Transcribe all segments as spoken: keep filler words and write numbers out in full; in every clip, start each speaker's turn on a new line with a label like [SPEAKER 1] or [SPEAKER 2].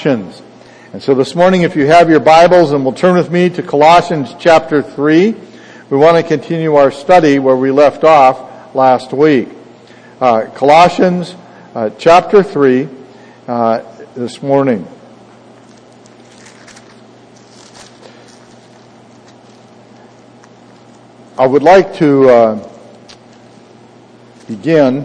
[SPEAKER 1] conscience. And so this morning, if you have your Bibles, and will turn with me to Colossians chapter three, we want to continue our study where we left off last week. Uh, Colossians uh, chapter three uh, this morning. I would like to uh, begin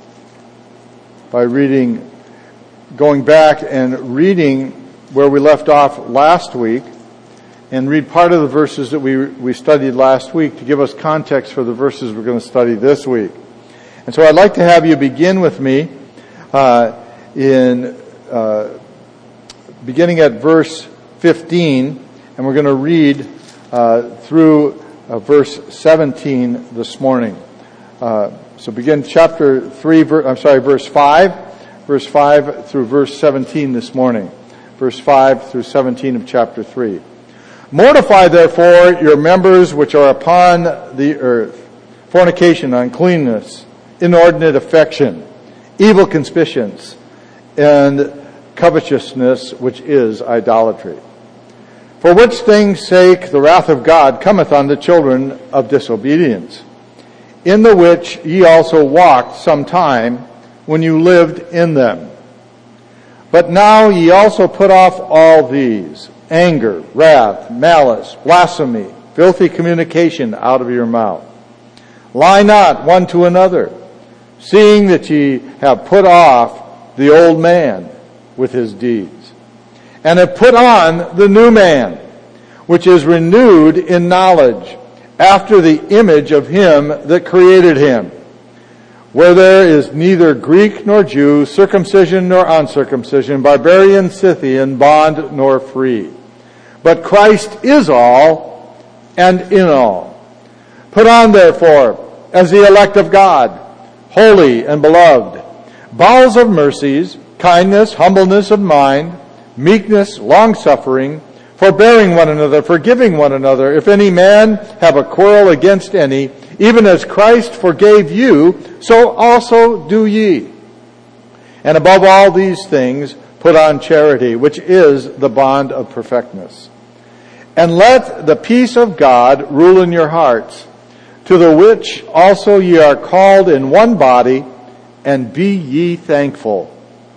[SPEAKER 1] by reading, going back and reading where we left off last week, and read part of the verses that we we studied last week to give us context for the verses we're going to study this week. And so I'd like to have you begin with me uh, in uh, beginning at verse fifteen, and we're going to read uh, through uh, verse seventeen this morning. Uh, so begin chapter three, ver- I'm sorry, verse five, verse five through verse seventeen this morning. Verse five through seventeen of chapter three. Mortify therefore your members which are upon the earth, fornication, uncleanness, inordinate affection, evil concupiscence, and covetousness, which is idolatry. For which things' sake the wrath of God cometh on the children of disobedience, in the which ye also walked sometime when you lived in them. But now ye also put off all these, anger, wrath, malice, blasphemy, filthy communication out of your mouth. Lie not one to another, seeing that ye have put off the old man with his deeds, and have put on the new man, which is renewed in knowledge, after the image of him that created him, where there is neither Greek nor Jew, circumcision nor uncircumcision, barbarian, Scythian, bond nor free. But Christ is all and in all. Put on therefore, as the elect of God, holy and beloved, bowels of mercies, kindness, humbleness of mind, meekness, long-suffering, forbearing one another, forgiving one another, if any man have a quarrel against any, even as Christ forgave you, so also do ye. And above all these things, put on charity, which is the bond of perfectness. And let the peace of God rule in your hearts, to the which also ye are called in one body, and be ye thankful.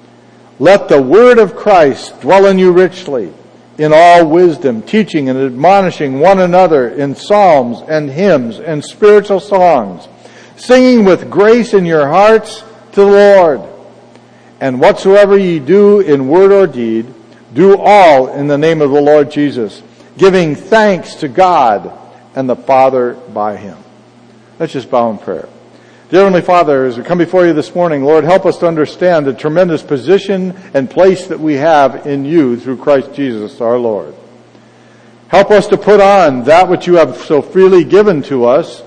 [SPEAKER 1] Let the word of Christ dwell in you richly, in all wisdom, teaching and admonishing one another in psalms and hymns and spiritual songs, singing with grace in your hearts to the Lord. And whatsoever ye do in word or deed, do all in the name of the Lord Jesus, giving thanks to God and the Father by him. Let's just bow in prayer. Dear Heavenly Father, as we come before you this morning, Lord, help us to understand the tremendous position and place that we have in you through Christ Jesus our Lord. Help us to put on that which you have so freely given to us,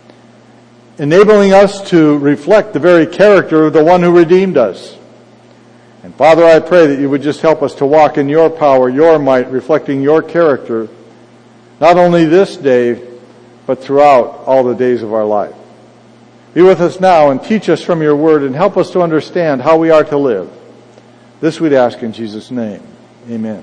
[SPEAKER 1] enabling us to reflect the very character of the one who redeemed us. And Father, I pray that you would just help us to walk in your power, your might, reflecting your character, not only this day, but throughout all the days of our life. Be with us now and teach us from your word and help us to understand how we are to live. This we'd ask in Jesus' name. Amen.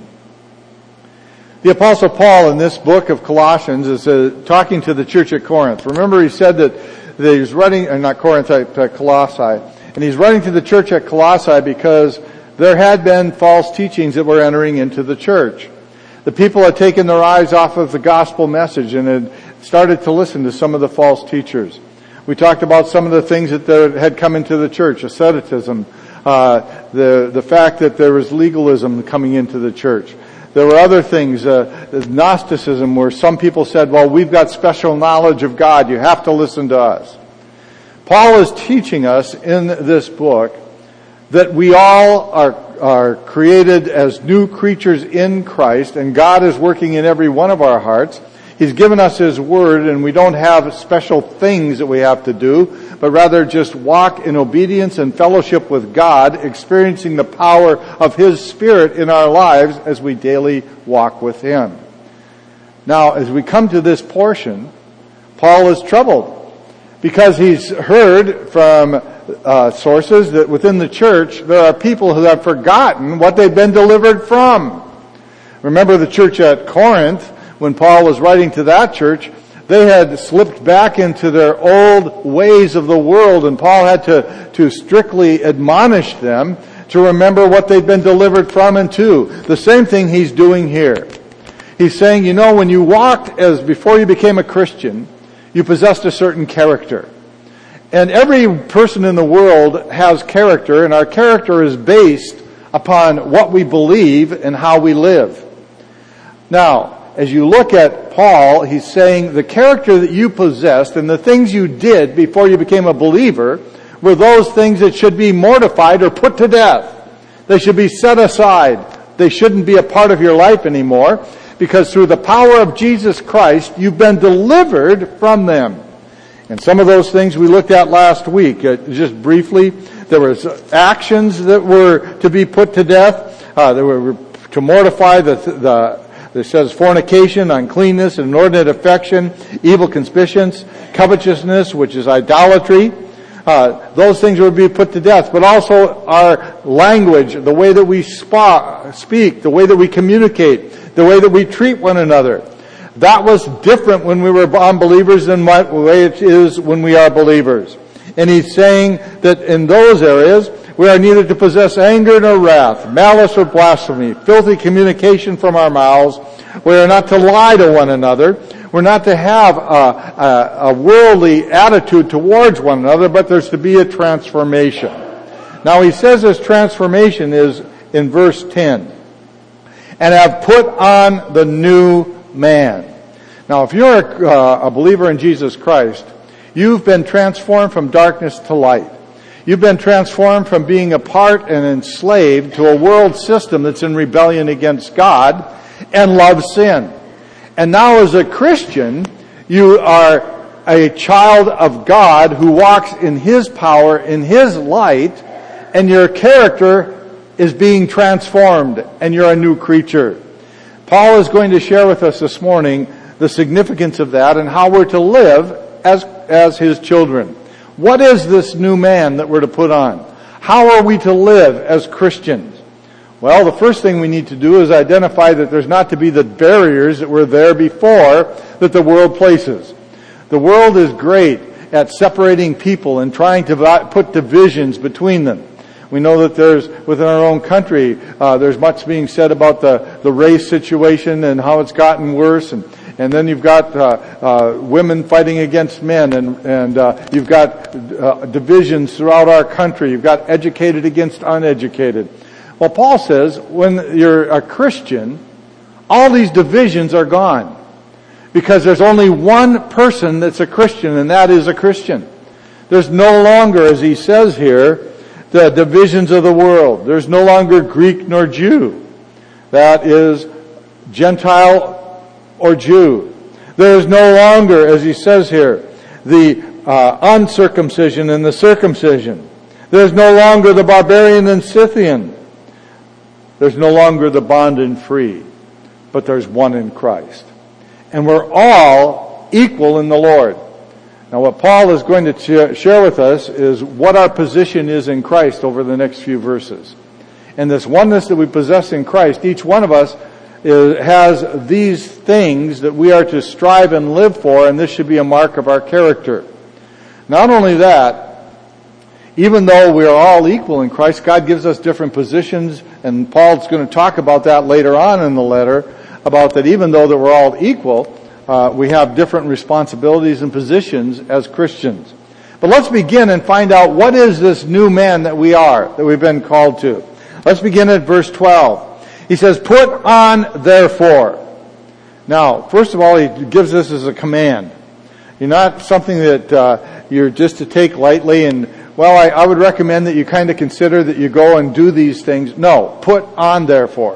[SPEAKER 1] The Apostle Paul in this book of Colossians is uh, talking to the church at Corinth. Remember he said that, that he was writing, or not Corinth, uh, Colossae. And he's writing to the church at Colossae because there had been false teachings that were entering into the church. The people had taken their eyes off of the gospel message and had started to listen to some of the false teachers. We talked about some of the things that there had come into the church, asceticism, uh, the the fact that there was legalism coming into the church. There were other things, uh, Gnosticism, where some people said, well, we've got special knowledge of God, you have to listen to us. Paul is teaching us in this book that we all are, are created as new creatures in Christ, and God is working in every one of our hearts. He's given us his word, and we don't have special things that we have to do, but rather just walk in obedience and fellowship with God, experiencing the power of his Spirit in our lives as we daily walk with him. Now, as we come to this portion, Paul is troubled because he's heard from uh, sources that within the church there are people who have forgotten what they've been delivered from. Remember the church at Corinth, when Paul was writing to that church, they had slipped back into their old ways of the world, and Paul had to, to strictly admonish them to remember what they'd been delivered from and to. The same thing he's doing here. He's saying, you know, when you walked as before you became a Christian, you possessed a certain character. And every person in the world has character, and our character is based upon what we believe and how we live. Now, as you look at Paul, he's saying the character that you possessed and the things you did before you became a believer were those things that should be mortified or put to death. They should be set aside. They shouldn't be a part of your life anymore, because through the power of Jesus Christ, you've been delivered from them. And some of those things we looked at last week. Uh, just briefly, there was actions that were to be put to death. Uh, they were to mortify the, the It says fornication, uncleanness, inordinate affection, evil concupiscence, covetousness, which is idolatry. Uh, those things would be put to death. But also our language, the way that we spa, speak, the way that we communicate, the way that we treat one another. That was different when we were unbelievers than what way it is when we are believers. And he's saying that in those areas, we are neither to possess anger nor wrath, malice or blasphemy, filthy communication from our mouths. We are not to lie to one another. We're not to have a, a, a worldly attitude towards one another, but there's to be a transformation. Now he says this transformation is in verse ten. And have put on the new man. Now if you're a, uh, a believer in Jesus Christ, you've been transformed from darkness to light. You've been transformed from being a part and enslaved to a world system that's in rebellion against God and loves sin. And now as a Christian, you are a child of God who walks in His power, in His light, and your character is being transformed, and you're a new creature. Paul is going to share with us this morning the significance of that and how we're to live as, as his children. What is this new man that we're to put on? How are we to live as Christians? Well, the first thing we need to do is identify that there's not to be the barriers that were there before that the world places. The world is great at separating people and trying to put divisions between them. We know that there's, within our own country, uh, there's much being said about the, the race situation and how it's gotten worse. And, and then you've got uh, uh, women fighting against men, and, and uh, you've got uh, divisions throughout our country. You've got educated against uneducated. Well, Paul says when you're a Christian, all these divisions are gone. Because there's only one person that's a Christian, and that is a Christian. There's no longer, as he says here, the divisions of the world. There's no longer Greek nor Jew. That is Gentile or Jew. There is no longer, as he says here, the uh, uncircumcision and the circumcision. There's no longer the barbarian and Scythian. There's no longer the bond and free. But there's one in Christ. And we're all equal in the Lord. Now what Paul is going to share with us is what our position is in Christ over the next few verses. And this oneness that we possess in Christ, each one of us is, has these things that we are to strive and live for, and this should be a mark of our character. Not only that, even though we are all equal in Christ, God gives us different positions, and Paul's going to talk about that later on in the letter, about that even though that we're all equal, Uh, we have different responsibilities and positions as Christians. But let's begin and find out what is this new man that we are, that we've been called to. Let's begin at verse twelve. He says, put on therefore. Now, first of all, he gives this as a command. You're not something that uh, you're just to take lightly and, well, I, I would recommend that you kind of consider that you go and do these things. No, put on therefore.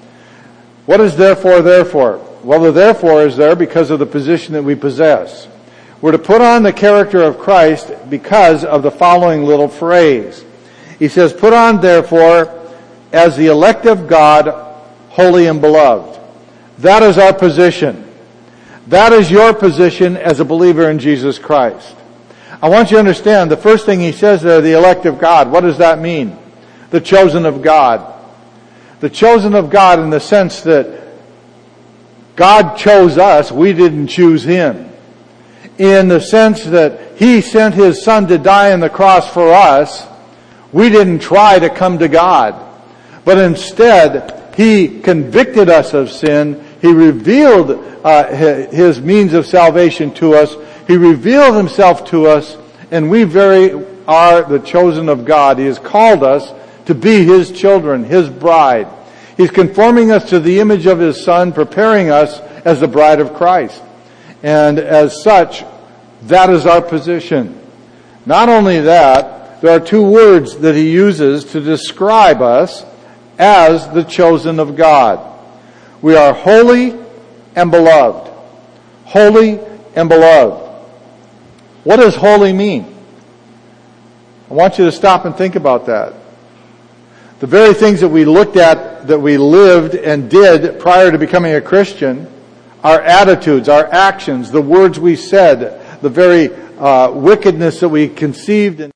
[SPEAKER 1] What is therefore, therefore? Well, the therefore is there because of the position that we possess. We're to put on the character of Christ because of the following little phrase. He says, put on therefore as the elect of God, holy and beloved. That is our position. That is your position as a believer in Jesus Christ. I want you to understand, the first thing he says there, the elect of God. What does that mean? The chosen of God. The chosen of God in the sense that God chose us, we didn't choose Him. In the sense that He sent His Son to die on the cross for us, we didn't try to come to God. But instead, He convicted us of sin. He revealed uh, His means of salvation to us. He revealed Himself to us, and we very are the chosen of God. He has called us to be His children, His bride. He's conforming us to the image of His Son, preparing us as the bride of Christ. And as such, that is our position. Not only that, there are two words that He uses to describe us as the chosen of God. We are holy and beloved. Holy and beloved. What does holy mean? I want you to stop and think about that. The very things that we looked at, that we lived and did prior to becoming a Christian, our attitudes, our actions, the words we said, the very uh, wickedness that we conceived and